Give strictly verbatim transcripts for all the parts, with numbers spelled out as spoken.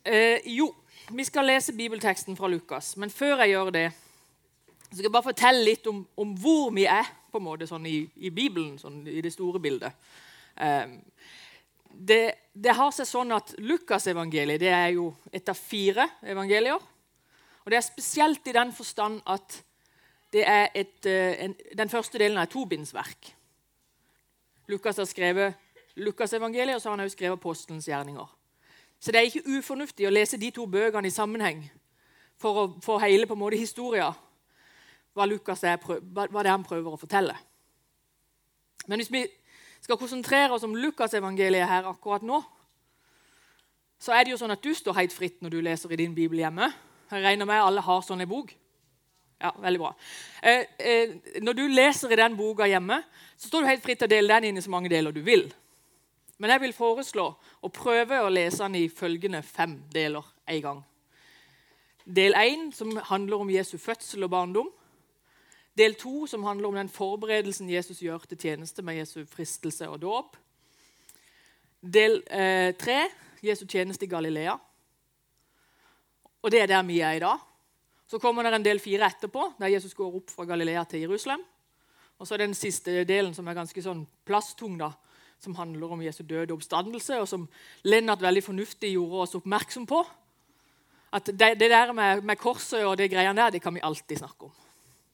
Eh, jo, vi skal lese bibelteksten fra Lukas, men før jeg gjør det, så skal jeg bare fortelle litt om, om hvor vi er på en måte sånn i, i Bibelen, sånn i det store bildet. Eh, det, det har seg sånn at Lukas evangeliet, det er jo et av fire evangelier, og det er spesielt i den forstand at det er et, en, den første delen av et tobindsverk. Lukas har skrevet Lukas evangeliet, og så har han også skrevet apostelens gjerninger. Så det er ikke ufornuftig å lese de to bøkene i sammenheng for å få hele på en måte historien, hva, Lukas er, hva det er han prøver å fortelle. Men hvis vi skal konsentrere oss om Lukas evangeliet her akkurat nå, så er det jo sånn at du står helt fritt når du leser i din bibel hjemme. Jeg regner med alle har sånn en bok. Ja, veldig bra. Eh, eh, når du leser i den boka hjemme, så står du helt fritt til å dele den inn i så mange deler du vil. Men jeg vil foreslå å prøve å lese den i følgende fem deler en gang. Del én, som handler om Jesu fødsel og barndom. Del to, som handler om den forberedelsen Jesus gjør til tjeneste med Jesu fristelse og dåp. Del eh, tre, Jesu tjeneste i Galilea. Og det er der vi er i dag. Så kommer det en del fire etterpå, der Jesus går opp fra Galilea til Jerusalem. Og så er den siste delen som er ganske sånn plasttung, da, som handler om Jesu døde oppstandelse, og som Lennart veldig fornuftig gjorde oss oppmerksom på. At det, det der med, med korset og det greiene der, det kan vi alltid snakke om.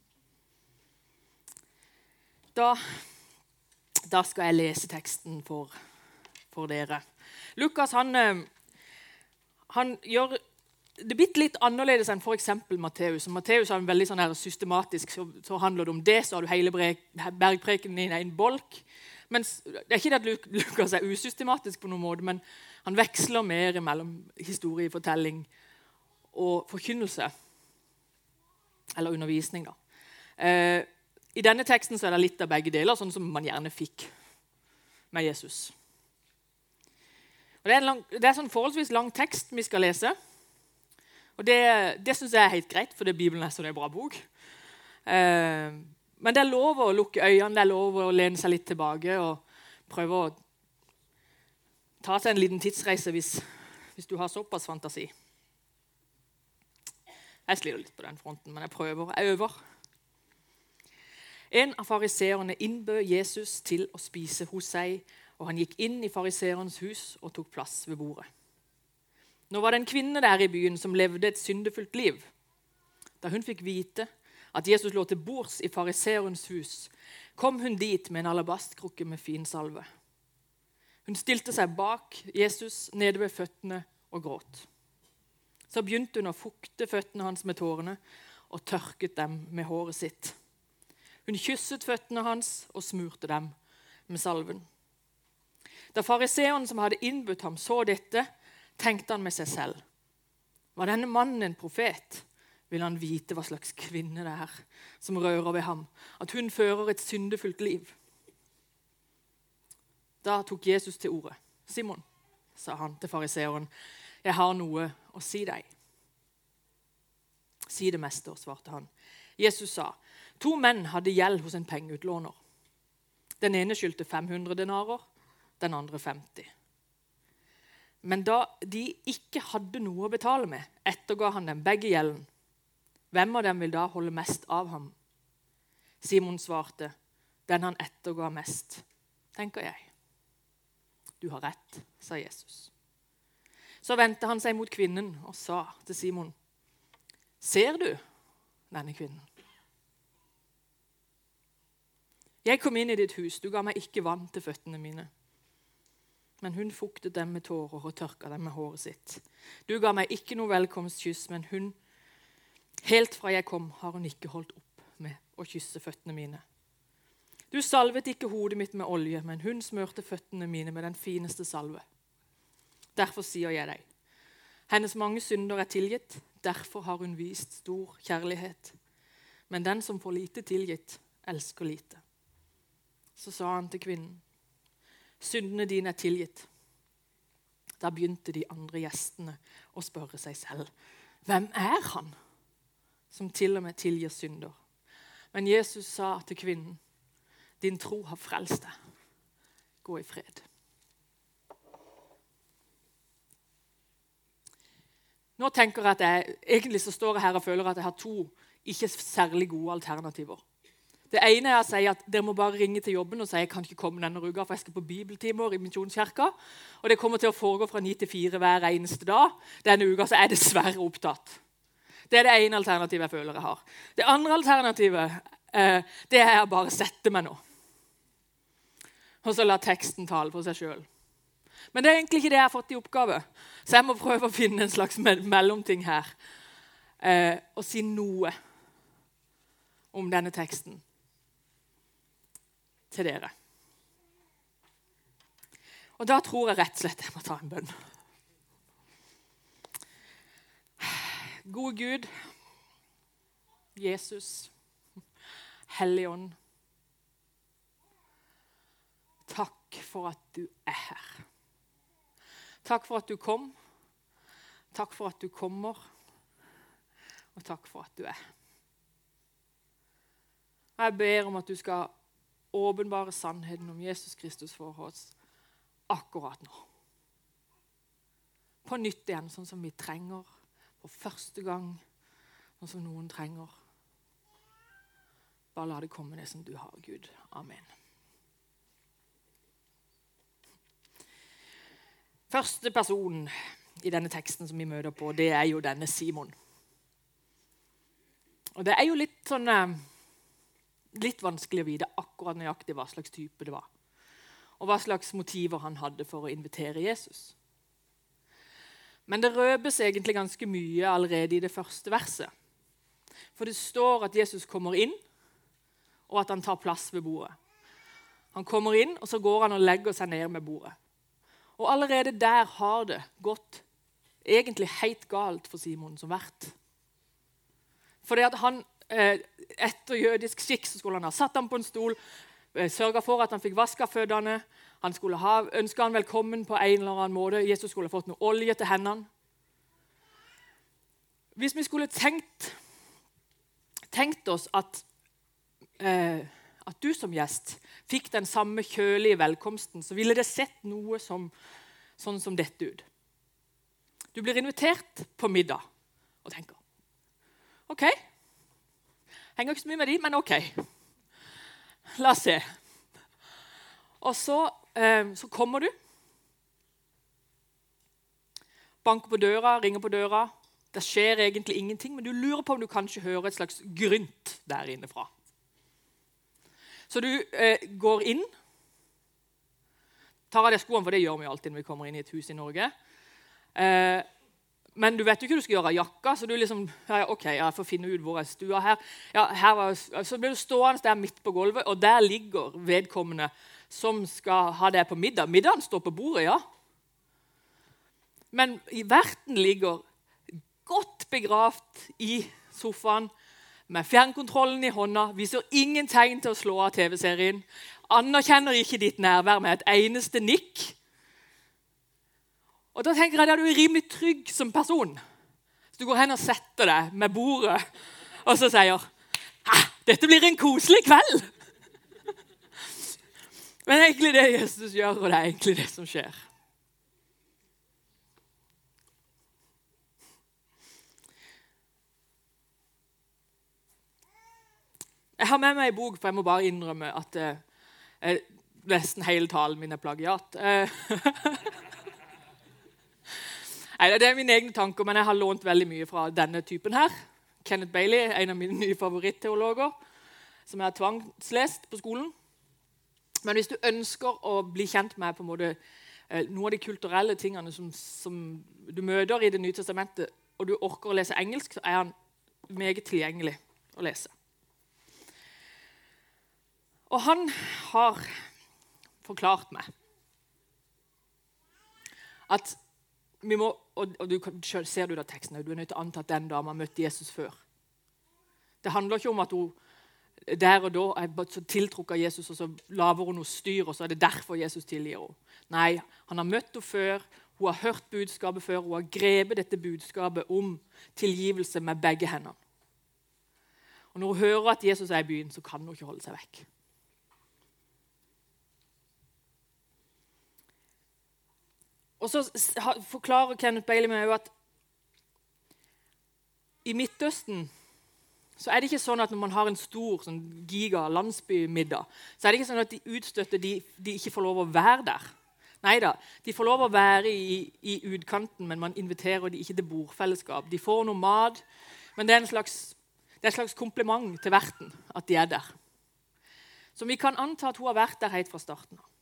Da, da skal jeg lese teksten for, for dere. Lukas, han, han gjør det er bitte litt annerledes enn for eksempel Matteus. Matteus er en veldig sånn her systematisk, så, så handler det om det, så har du hele bergprekenen i en bolk. Men det er ikke det at Lukas er usystematisk på noen måte, men han veksler mer mellom historiefortelling og forkynnelse, eller undervisning da. Eh, I denne teksten så er det litt av begge deler, sånn som man gjerne fikk med Jesus. Og det er en lang, det er sånn forholdsvis lang tekst vi skal lese, og det, det synes jeg er helt greit, for det Bibelen er så det er en bra bok. Eh, men det er lov å lukke øynene, det er lov å lene seg litt tilbake og prøve å ta seg en liten tidsreise hvis, hvis du har såpass fantasi. Jeg sliter litt på den fronten, men jeg prøver, jeg øver. En av fariseerne innbød Jesus til å spise hos seg, og han gikk inn i fariseerens hus og tok plass ved bordet. Nå var det en kvinne der i byen som levde et syndefullt liv. Da hun fikk vite at Jesus lå til bords i fariseerens hus, kom hun dit med en alabastkrukke med fin salve. Hun stilte seg bak Jesus nede ved føttene og gråt. Så begynte hun å fukte føttene hans med tårene og tørket dem med håret sitt. Hun kysset føttene hans og smurte dem med salven. Da fariseeren som hadde innbudt ham så dette, tenkte han med seg selv. Var denne mannen en profet? Vil han vite hva slags kvinne det er som rører ved ham, at hun fører et syndefullt liv? Da tok Jesus til ordet. Simon, sa han til fariseeren, jeg har noe å si deg. Si det, mester, svarte han. Jesus sa, to menn hadde gjeld hos en pengeutlåner. Den ene skyldte fem hundre denarer, den andre femti. Men da de ikke hadde noe å betale med, etterga han dem begge gjelden. Hvem av dem vil da holde mest av ham? Simon svarte, den han etterga mest, tenker jeg. Du har rett, sa Jesus. Så vendte han seg mot kvinnen og sa til Simon, ser du denne kvinnen? Jeg kom inn i ditt hus, du ga meg ikke vann til føttene mine. Men hun fuktet dem med tårer og tørka dem med håret sitt. Du ga meg ikke noe velkomstkyss, men hun, helt fra jeg kom, har hun ikke holdt opp med å kysse føttene mine. Du salvet ikke hodet mitt med olje, men hun smørte føttene mine med den fineste salve. Derfor sier jeg deg, hennes mange synder er tilgitt, derfor har hun vist stor kjærlighet. Men den som får lite tilgitt, elsker lite. Så sa han til kvinnen, syndene dine er tilgitt. Da begynte de andre gjestene å spørre seg selv, hvem er han som til og med tilgir synder? Men Jesus sa til kvinnen, din tro har frelst deg. Gå i fred. Nå tenker jeg at jeg, egentlig så står jeg her og føler at jeg har to ikke særlig gode alternativer. Det ene er å si at dere må bare ringe til jobben og si jeg kan ikke komme denne uka, for jeg skal på bibeltimer i Misjonskirka, og det kommer til å foregå fra ni til fire hver eneste dag. Denne uka så er jeg dessverre opptatt. Det er det ene alternativet jeg føler jeg har. Det andre alternativet eh, det er å bare sette meg nå. Og så la teksten tale for seg selv. Men det er egentlig ikke det jeg har fått i oppgave. Så jeg må prøve å finne en slags mellomting her. Eh, og si noe om denne teksten til dere. Og da tror jeg rett og slett jeg må ta en bønn. Gode Gud, Jesus, Hellige Ånd, takk for at du er her. Takk for at du kom. Takk for at du kommer. Og takk for at du er. Jeg ber om at du skal åpenbare sannheten om Jesus Kristus for oss akkurat nå. På nytt igjen, sånn som vi trenger. For første gang, sånn som noen trenger. Bare la det komme det som du har, Gud. Amen. Første person i denne teksten som vi møter på, det er jo denne Simon. Og det er jo litt sånn, litt vanskelig å vite akkurat nøyaktig hva slags type det var. Og hva slags motiver han hadde for å invitere Jesus. Men det røpes egentlig ganske mye allerede i det første verset. For det står at Jesus kommer inn, og at han tar plass ved bordet. Han kommer inn, og så går han og legger seg ned med bordet. Og allerede der har det gått egentlig helt galt for Simon som vert. Fordi at han, etter jødisk skikk, så skulle han ha satt ham på en stol, sørget for at han fikk vasket føttene, han skulle ha ønsket han velkommen på en eller annen måte, Jesus skulle ha fått noe olje til hendene. Hvis vi skulle tenkt, tenkt oss at, eh, at du som gjest fikk den samme kjølige velkomsten, så ville det sett noe som, sånn som dette ut. Du blir invitert på middag og tenker, ok, henger ikke så mye med de, men ok. La oss se. Og så, eh, så kommer du, banker på døra, ringer på døra, det skjer egentlig ingenting, men du lurer på om du kanskje hører et slags grynt der innefra. Så du eh, går inn, tar av deg skoene, for det gjør vi alltid når vi kommer inn i et hus i Norge. Eh, men du vet jo ikke hva du skal gjøre av jakka, så du liksom, ja, ok, jeg får finne ut hvor jeg stua her. Ja, her var, så blir du stående der midt på gulvet, og der ligger vedkommende som skal ha det på middag. Middagen står på bordet, ja. Men i verten ligger godt begravd i sofaen, med fjernkontrollen i hånda, viser ingen tegn til å slå av T V-serien, anerkjenner ikke ditt nærvær med et eneste nikk. Og da tenker jeg at du er rimelig trygg som person. Så du går hen og setter deg med bordet, og så sier, dette blir en koselig kveld. Men det er egentlig det Jesus gjør, og det er egentlig det som skjer. Jeg har med meg en bok, for jeg må bare innrømme at eh, nesten hele talen min er plagiat. Eh, Nei, det er mine egne tanker, men jeg har lånt veldig mye fra denne typen her. Kenneth Bailey, en av mine nye favorittteologer, som jeg har tvangslest på skolen. Men hvis du ønsker å bli kjent med på en måte, eh, noen av de kulturelle tingene som, som du møter i Det nye testamentet, og du orker å lese engelsk, så er han meget tilgjengelig å lese. Og han har forklart meg at vi må, og, og du selv ser du da teksten, du er nødt til å anta at den damen har møtt Jesus før. Det handler ikke om at hun der og da er så tiltrukket av Jesus, og så laver hun noe styr, og så er det derfor Jesus tilgir henne. Nei, han har møtt henne før, hun har hørt budskapet før, hun har grepet dette budskapet om tilgivelse med begge hendene. Og når hun hører at Jesus er i byen, så kan hun ikke holde seg vekk. Og så forklarer Kenneth Bailey meg jo at i Midtøsten så er det ikke sånn at når man har en stor sånn giga-landsbymiddag, så er det ikke sånn at de utstøtte de, de ikke får lov å være der. Neida, de får lov å være i, i utkanten, men man inviterer de ikke til bordfellesskap. De får noe mat, men det er, en slags, det er en slags kompliment til verten at de er der. Så vi kan anta at hun har vært der helt fra starten av.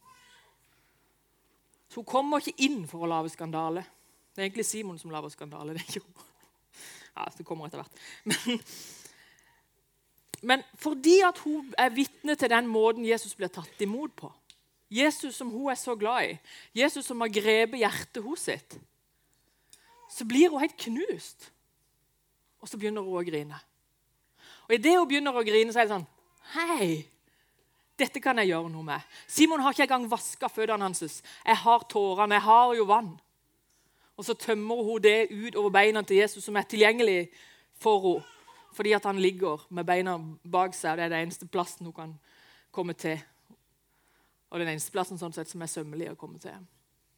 Så hun kommer ikke inn for å lave skandale. Det er egentlig Simon som laver skandale, det er ikke hun. Ja, det kommer etter hvert. Men, men fordi at hun er vitne til den måten Jesus blir tatt imot på, Jesus som hun er så glad i, Jesus som har grepet hjertet hos sitt, så blir hun helt knust. Og så begynner hun å grine. Og i det hun begynner å grine, så er det sånn, hei, dette kan jeg gjøre noe med. Simon har ikke engang vasket føttene hans. Jeg har tårene, jeg har jo vann. Og så tømmer hun det ut over beina til Jesus som er tilgjengelig for henne. Fordi at han ligger med beina bak seg, og det er det eneste plassen hun kan komme til. Og den eneste plassen sånn sett som er sømmelig å komme til.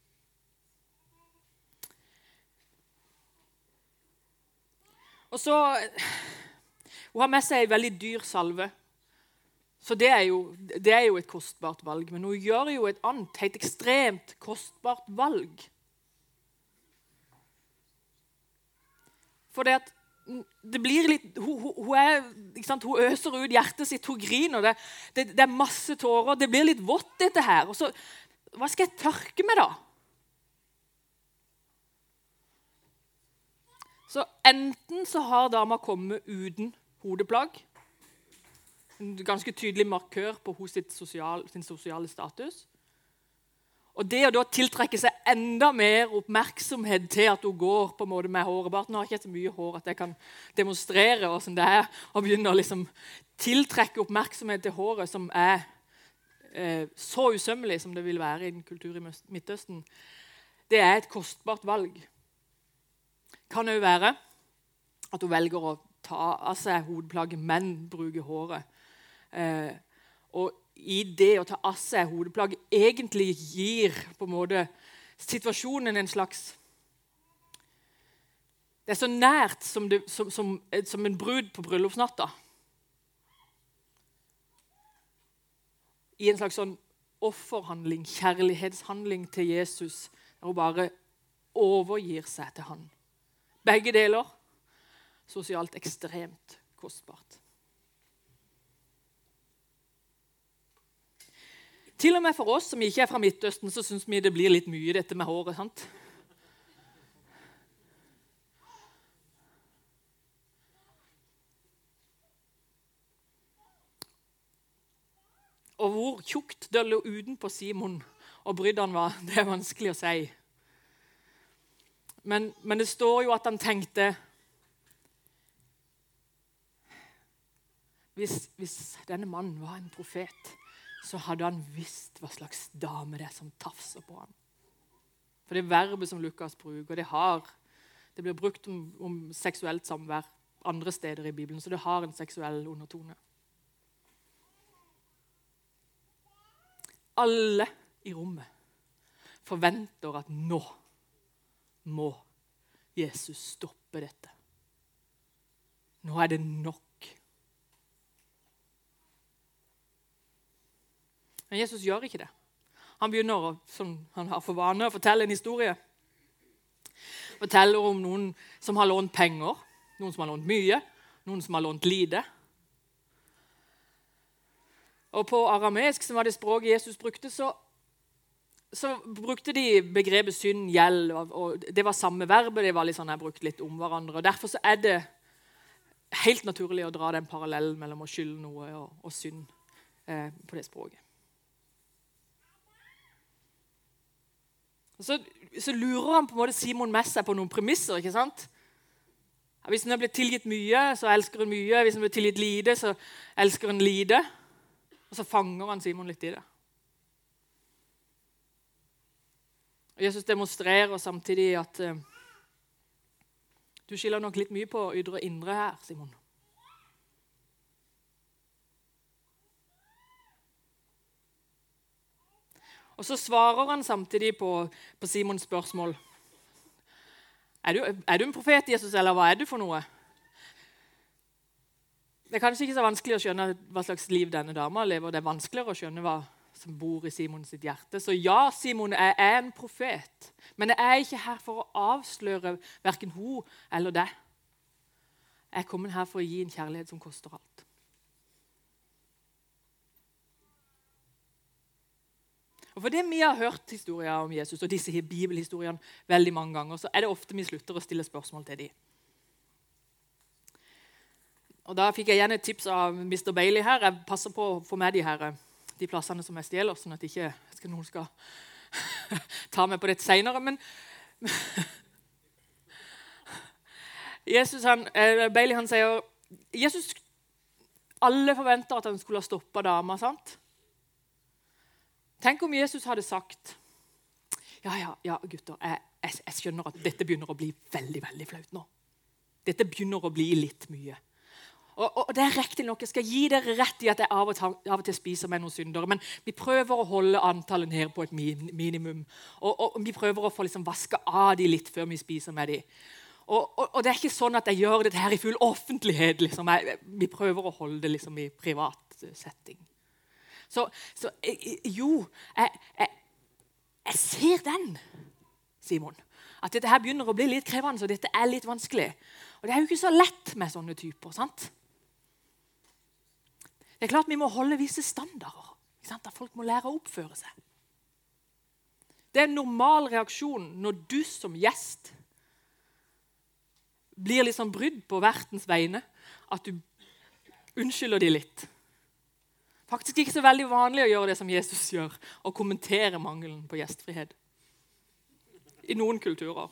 Og så, hun har med seg en veldig dyr salve. Så det er, jo, det er jo et kostbart valg, men hun gjør jo et annet, et ekstremt kostbart valg. For det at det blir litt, hun, hun, hun, er, ikke sant, hun øser ut hjertet sitt, hun griner, det, det, det er masse tårer, det blir litt vått dette her. Og så, hva skal jeg tørke med da? Så enten så har dama kommet uten hodeplagg, en ganske tydelig markør på sitt sosial, sin sosiale status. Og det å da tiltrekke seg enda mer oppmerksomhet til at hun går på en måte med håret. Barten har ikke så mye hår at jeg kan demonstrere hvordan det er, og begynne å liksom tiltrekke oppmerksomhet til håret som er eh, så usømmelig som det vil være i en kultur i Midtøsten. Det er et kostbart valg. Kan jo være at hun velger å ta av seg hodeplagget, men bruke håret. Eh, og i det å ta av seg hodeplagg egentlig gir på en måte situasjonen en slags, det er så nært som, det, som, som, som en brud på bryllupsnatta. I en slags sånn offerhandling, kjærlighetshandling til Jesus, der hun bare overgir seg til han. Begge deler, sosialt ekstremt kostbart. Til og med for oss som ikke er fra Midtøsten, så synes vi det blir litt mye dette med håret, sant? Og hvor tjukt det lå utenpå Simon og bryddene var, det er vanskelig å si. Men, men det står jo at han tenkte, hvis, hvis denne mannen var en profet, så hadde han visst hva slags dame det er som tafser på han. For det verbet som Lukas bruker, det, har, det blir brukt om, om seksuelt samvær andre steder i Bibelen, så det har en seksuell undertone. Alle i rommet forventer at nå må Jesus stoppe dette. Nå er det nok. Men Jesus gjør ikke det. Han begynner, å, som han har for vane, å fortelle en historie. Forteller om noen som har lånt penger, noen som har lånt mye, noen som har lånt lite. Og på arameisk, som var det språket Jesus brukte, så, så brukte de begrepet synd, gjeld, og, og det var samme verbet, det var litt sånn, jeg brukte litt om hverandre. Og derfor så er det helt naturlig å dra den parallellen mellom å skylde noe og, og synd eh, på det språket. Så, så lurer han på en måte Simon med seg på noen premisser, ikke sant? Hvis han har blitt tilgitt mye, så elsker han mye. Hvis han har blitt tilgitt lite, så elsker han lite. Og så fanger han Simon litt i det. Og Jesus demonstrerer samtidig at uh, du skiller nok litt mye på ytre og indre her, Simon. Og så svarer han samtidig på, på Simons spørsmål. Er du, er du en profet, Jesus, eller hva er du for noe? Det er kanskje ikke så vanskelig å skjønne hva slags liv denne dama lever. Det er vanskeligere å skjønne hva som bor i Simon sitt hjerte. Så ja, Simon, jeg er en profet. Men jeg er ikke her for å avsløre hverken hun eller deg. Jeg er kommet her for å gi en kjærlighet som koster alt. Og fordi vi har hørt historier om Jesus og disse bibelhistoriene veldig mange ganger, så er det ofte vi slutter å stille spørsmål til dem. Og da fikk jeg igjen et tips av mister Bailey her. Jeg passer på å få med de her, de plassene som jeg stjeler, sånn at ikke skal noen skal ta meg på dette senere. Men Jesus, han, Bailey han sier, Jesus, alle forventer at han skulle ha stoppet dama, sant? Tenk om Jesus hadde sagt, ja, ja, ja, gutter, jeg, jeg, jeg skjønner at dette begynner å bli veldig, veldig flaut nå. Dette begynner å bli litt mye. Og, og det er riktig nok, jeg skal gi dere rett i at jeg av og, til, av og til spiser med noen syndere, men vi prøver å holde antallet ned på et min, minimum. Og, og, og vi prøver å få liksom vaske av de litt før vi spiser med de. Og, og, og det er ikke sånn at jeg gjør dette her i full offentlighet. Liksom. Jeg, vi prøver å holde det liksom i privat setting. Så, så jo, jeg, jeg, jeg ser den, Simon. At dette her begynner å bli litt krevende, så dette er litt vanskelig. Og det er jo ikke så lett med sånne typer, sant? Det er klart vi må holde visse standarder, ikke sant? At folk må lære å oppføre seg. Det er en normal reaksjon når du som gjest blir liksom brydd på vertens vegne, at du unnskylder de litt. Faktisk ikke så veldig vanlig å gjøre det som Jesus gjør, og kommentere mangelen på gjestfrihet. I noen kulturer.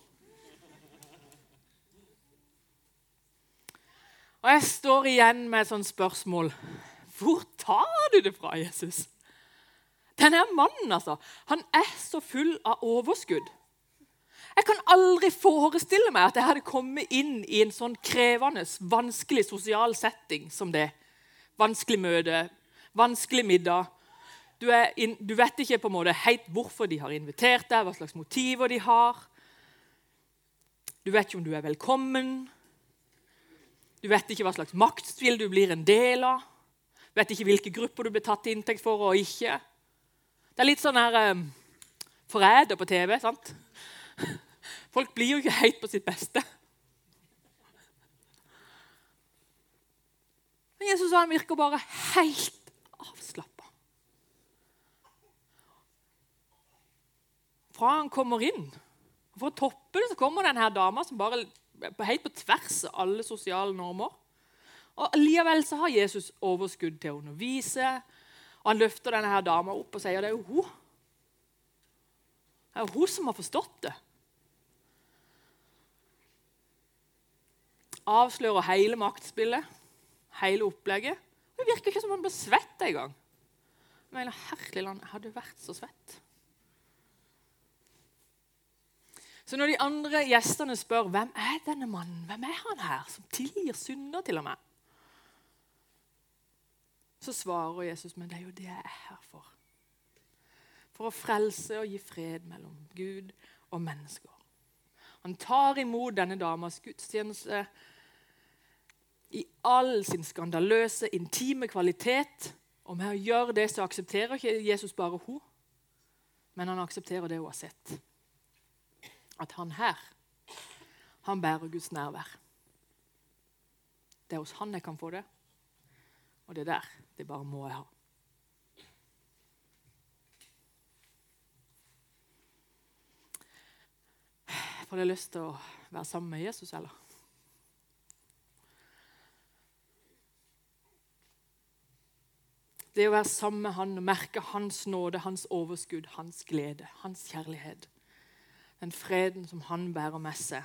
Og jeg står igjen med et sånt spørsmål. Hvor tar du det fra, Jesus? Denne mannen, altså, han er så full av overskudd. Jeg kan aldri forestille meg at jeg hadde kommet inn i en sånn krevende, vanskelig sosial setting som det. Vanskelig møte, vanskelig middag. Du, er in, du vet ikke på en måte helt hvorfor de har invitert deg, hva slags motiver de har. Du vet ikke om du er velkommen. Du vet ikke hva slags maktspill du blir en del av. Du vet ikke hvilke grupper du blir tatt til inntekt for og ikke. Det er litt sånn her um, forræder på T V, sant? Folk blir jo ikke helt på sitt beste. Men Jesus han virker bare helt avslappet. Fra han kommer inn, og for å toppe det så kommer denne dama som bare er helt på tvers av alle sosiale normer. Og alligevel så har Jesus overskudd til å undervise, og han løfter denne dama opp og sier det er jo hun. Det er jo hun som har forstått det. Avslører hele maktspillet, hele opplegget. Det virker ikke som han ble svett en gang. Jeg mener, herlig land, jeg hadde vært så svett. Så når de andre gjestene spør, hvem er denne mannen? Hvem er han her som tilgir synder til og med? Så svarer Jesus, men det er jo det jeg er her for. For å frelse og gi fred mellom Gud og mennesker. Han tar imot denne damas gudstjeneste i all sin skandaløse, intime kvalitet. Og med å gjøre det så aksepterer ikke Jesus bare hun, men han aksepterer det hun har sett. At han her, han bærer Guds nærvær. Det er hos han jeg kan få det, og det der, det bare må jeg ha. Får du lyst til å være sammen med Jesus, eller? Det å være sammen med han og merke hans nåde, hans overskudd, hans glede, hans kjærlighet. Den freden som han bærer med seg.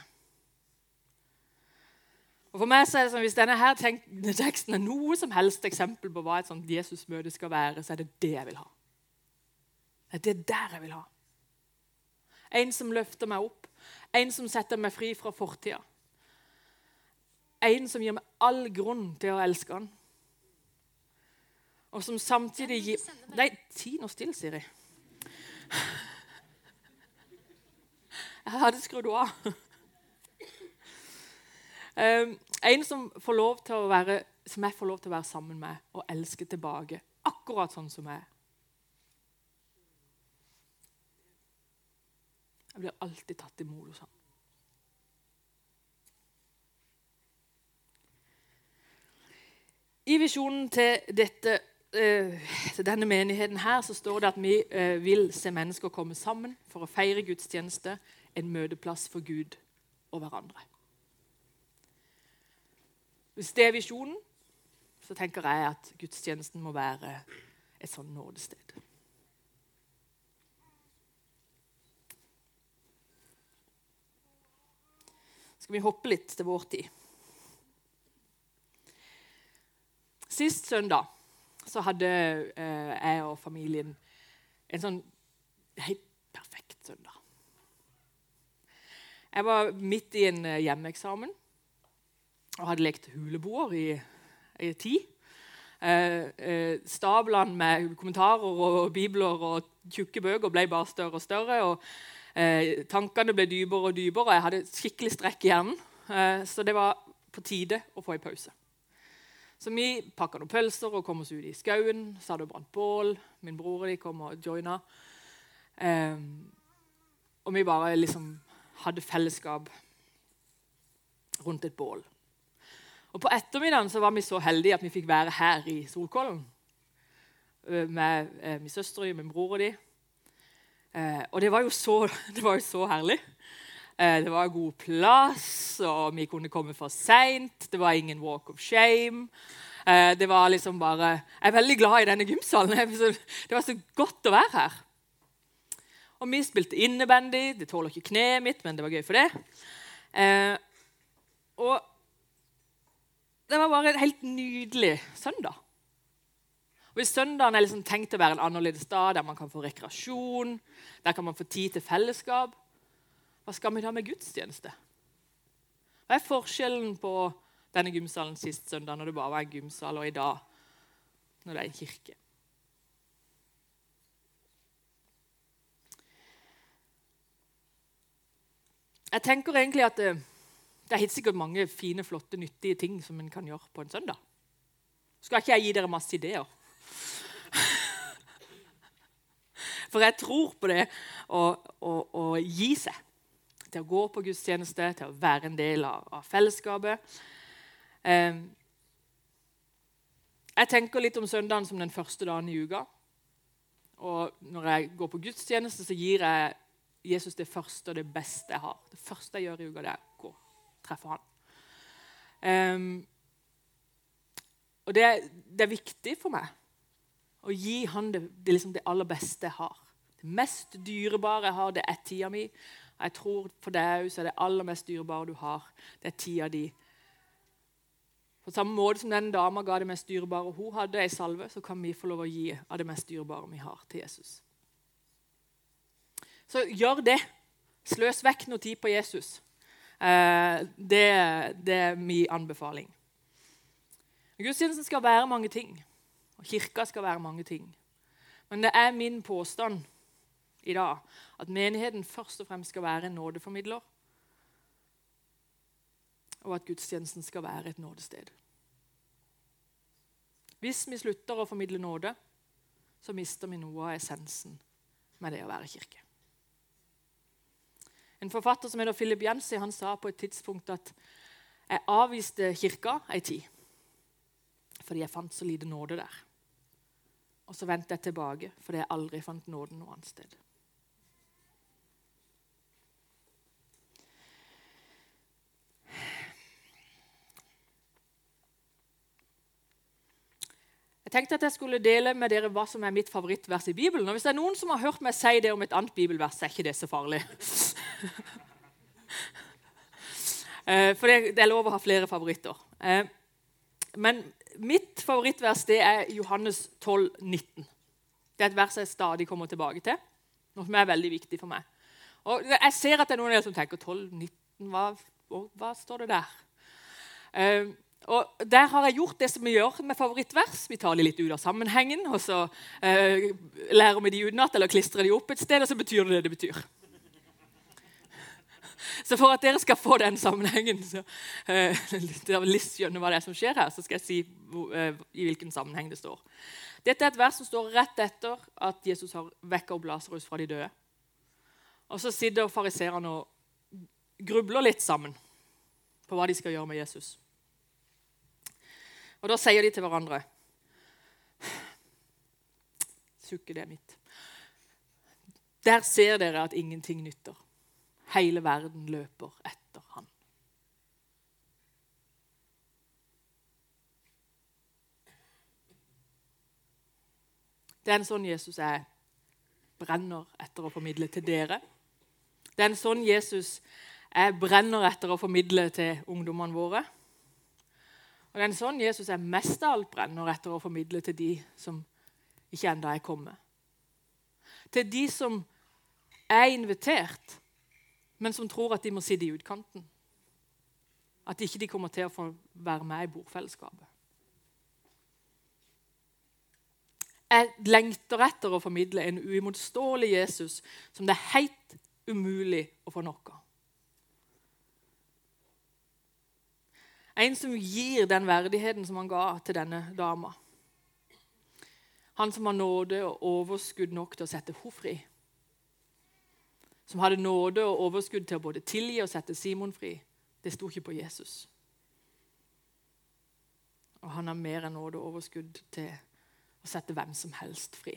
Og for meg så er det sånn, hvis denne her teksten er noe som helst eksempel på hva et sånt Jesus-møte skal være, så er det det jeg vil ha. Det er det der jeg vil ha. En som løfter meg opp. En som setter meg fri fra fortida. En som gir meg all grunn til å elske han. Og som samtidig gir... Nei, ti nå still, Siri. Jeg hadde skrudd av. Um, en som får lov til å være som jeg får lov til å være sammen med og elske tilbake, akkurat sånn som jeg er. Jeg blir alltid tatt imot hos ham. I visjonen til, dette, uh, til denne menigheten her så står det at vi uh, vil se mennesker komme sammen for å feire gudstjeneste, en møteplass for Gud og hverandre. Hvis det er visjonen, så tenker jeg at gudstjenesten må være et sånn nådested. Skal vi hoppe litt til vår tid? Sist søndag så hadde eh, jeg og familien en sånn helt perfekt søndag. Jeg var midt i en hjemmeeksamen og hadde lekt huleboer i, i tid. Eh, eh, stablene med kommentarer og bibler og tjukke bøker ble bare større og større, og eh, tankene ble dypere og dypere, og jeg hadde skikkelig strekk i hjernen, eh, så det var på tide å få en pause. Så vi pakket noen pølser og kom oss ut i skauen, så hadde det brant bål, min bror og de kom og joina. Um, og vi bare liksom hadde fellesskap rundt et bål. Og på ettermiddagen så var vi så heldige at vi fikk være her i Solkollen, med uh, min søster og min bror og de. Uh, og det var jo så, det var jo så herlig. Uh, det var god plass, og vi kunne komme for sent. Det var ingen walk of shame. Uh, det var liksom bare... Jeg er veldig glad i denne gymsalen. Det var så godt å være her. Og vi spilte innebandy. Det tåler ikke kneet mitt, men det var gøy for det. Uh, og det var bare en helt nydelig søndag. Og hvis søndagen er liksom tenkt å være en annerledes dag, der man kan få rekreasjon, der kan man få tid til fellesskap, hva skal vi da med gudstjeneste? Hva er forskjellen på denne gymsalen sist søndag, når det bare var en gymsal, og i dag, når det er en kirke? Jeg tenker egentlig at det, det er helt sikkert mange fine, flotte, nyttige ting som man kan gjøre på en søndag. Skal ikke jeg gi dere masse ideer? For jeg tror på det å, å, å gi seg. Til å gå på gudstjeneste, til å være en del av, av fellesskapet. Eh, jeg tenker litt om søndagen som den første dagen i uka. Og når jeg går på gudstjeneste, så gir jeg Jesus det første og det beste jeg har. Det første jeg gjør i uka, det er å gå og treffe han. Eh, og det, det er viktig for meg å gi han det, det, liksom det aller beste jeg har. Det mest dyrebare jeg har, det er tida mi. Jeg tror for deg så er det aller mest dyrebare du har, det er tida di. På samme måte som den dama ga det mest dyrebare hun hadde i salve, så kan vi få lov å gi av det mest dyrebare vi har til Jesus. Så gjør det. Sløs vekk noe tid på Jesus. Eh, det, det er min anbefaling. Gudstjenesten skal være mange ting, og kirka skal være mange ting. Men det er min påstand i dag, at menigheten først og fremst skal være en nådeformidler, og at gudstjenesten skal være et nådested. Hvis vi slutter å formidle nåde, så mister vi noe av essensen med det å være kirke. En forfatter som heter Philip Yancey, han sa på et tidspunkt at jeg avviste kirka en tid, fordi jeg fant så lite nåde der. Og så vendte jeg tilbake, fordi jeg aldri fant nåden noe annet sted. Jeg tenkte at jeg skulle dele med dere hva som er mitt favorittvers i Bibelen. Og hvis det er noen som har hørt meg si det om et annet bibelvers, så er ikke det så farlig. For det, det er lov å ha flere favoritter. Men mitt favorittvers det er Johannes tolv nitten. Det er et vers jeg stadig kommer tilbake til, noe som er veldig viktig for meg. Og jeg ser at det er noen av dere som tenker tolv nitten, hva, hva står det der? Uh, og der har jeg gjort det som vi gjør med favorittvers. Vi tar det litt ut av sammenhengen, og så uh, lærer vi de utenat, eller klistrer de opp et sted, og så betyr det det det betyr. Så for at dere skal få den sammenhengen, så uh, dere vil skjønne hva det er som skjer her, så skal jeg si uh, i hvilken sammenheng det står. Dette er et vers som står rett etter at Jesus har vekket opp Lazarus fra de døde. Og så sitter fariserene og grubler litt sammen på hva de skal gjøre med Jesus. Og da sier de til hverandre, sukker det mitt. Der ser dere at ingenting nytter. Hele verden løper etter han. Det er en sånn Jesus jeg brenner etter å formidle til dere. Det er en sånn Jesus jeg brenner etter å formidle til ungdommene våre. Og det er en sånn Jesus jeg mest av alt brenner etter å formidle til de som ikke enda er kommet. Til de som er invitert, men som tror at de må sitte i utkanten. At ikke de kommer til å få være med i bordfellesskapet. Jeg lengter etter å formidle en uimotståelig Jesus som det er helt umulig å få nok av. En som gir den verdigheten som han ga til denne dama. Han som har nåde og overskudd nok til å sette henne fri. Som hadde nåde og overskudd til å både tilgi og sette Simon fri. Det sto ikke på Jesus. Og han har mer enn nåde og overskudd til å sette hvem som helst fri.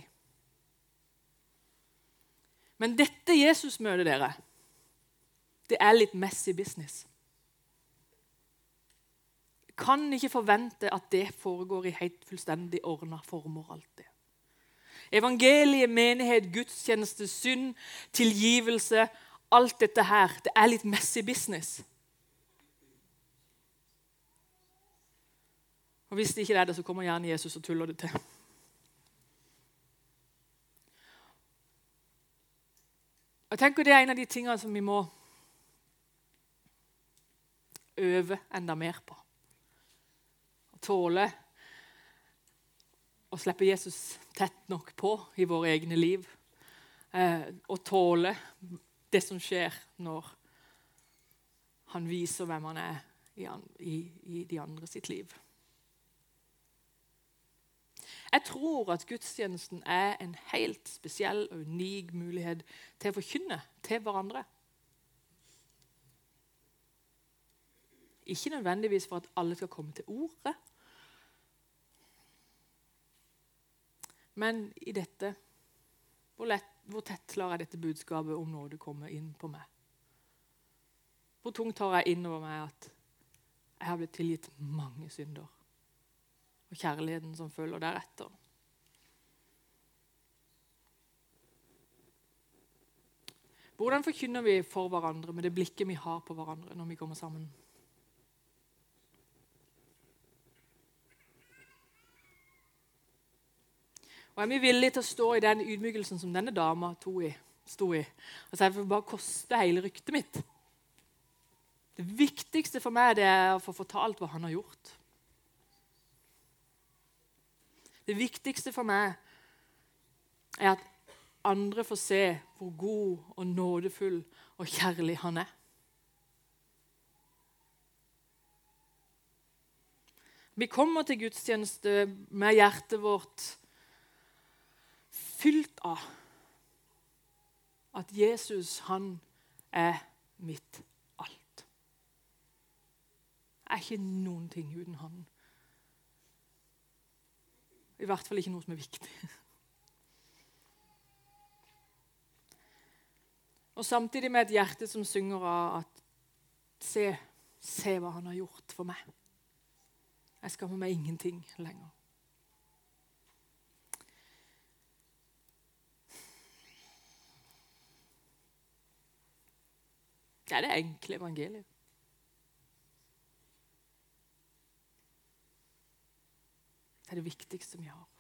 Men dette Jesus-møtet, dere, det er litt messy business. Kan ikke forvente at det foregår i helt fullstendig ordnet former alltid. Evangeliet, menighet, gudstjeneste, synd, tilgivelse, alt dette her, det er litt messy business. Og hvis det ikke er det, så kommer gjerne Jesus og tuller det til. Jeg tenker det er en av de tingene som vi må øve enda mer på. Tåle å slippe Jesus tett nok på i våre egne liv. Eh, og tåle det som skjer når han viser hvem han er i, i, i de andre sitt liv. Jeg tror at gudstjenesten er en helt spesiell og unik mulighet til å forkynne til hverandre. Ikke nødvendigvis for at alle skal komme til ordet, men i dette, hvor, lett, hvor tett lar jeg dette budskapet om nåde komme inn på meg? Hvor tungt tar jeg inn over meg at jeg har blitt tilgitt mange synder? Og kjærligheten som følger deretter. Hvordan forkynner vi for hverandre med det blikket vi har på hverandre når vi kommer sammen? Og er vi villige til å stå i den ydmykelsen som denne dama sto i? Sto i? Altså jeg får bare koste hele ryktet mitt. Det viktigste for meg det er å få fortalt hva han har gjort. Det viktigste for meg er at andre får se hvor god og nådefull og kjærlig han er. Vi kommer til gudstjeneste med hjertet vårt fylt av at Jesus, han er mitt alt. Jeg er ikke noen ting uten han. I hvert fall ikke noe som er viktig. Og samtidig med et hjerte som synger av at se, se hva han har gjort for meg. Jeg skammer meg ingenting lenger. Det er det enkle evangeliet. Det er det viktigste vi har.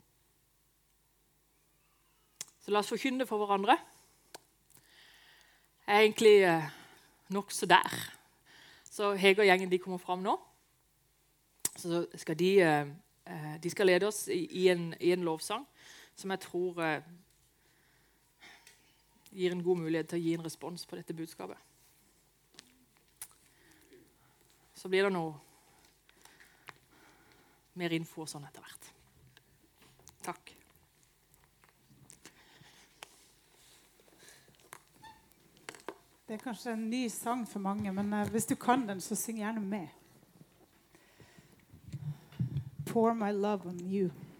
Så la oss forkynne for hverandre. Jeg er egentlig eh, nok så der. Så Hege og gjengen de kommer frem nå. Så skal de, eh, de skal lede oss i, i, en, i en lovsang som jeg tror eh, gir en god mulighet til å gi en respons på dette budskapet. så blir det noe mer info og sånn etter hvert. Takk. Det er kanskje en ny sang for mange, men uh, hvis du kan den, så syng gjerne med. Pour my love on you.